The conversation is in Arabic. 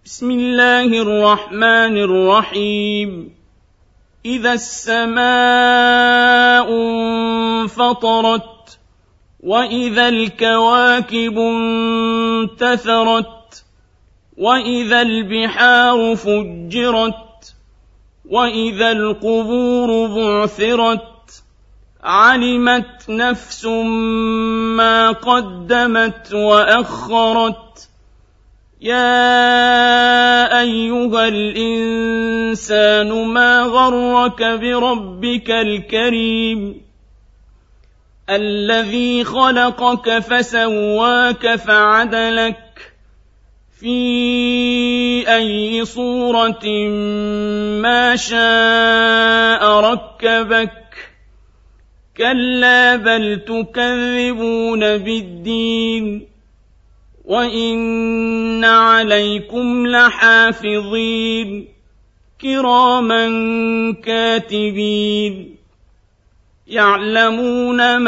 بسم الله الرحمن الرحيم إذا السماء انفطرت وإذا الكواكب انتثرت وإذا البحار فجرت وإذا القبور بعثرت علمت نفس ما قدمت وأخرت يا أيها الإنسان ما غرك بربك الكريم الذي خلقك فسواك فعدلك في أي صورة ما شاء ركبك كلا بل تكذبون بالدين وإن عليكم لحافظين كراما كاتبين يعلمون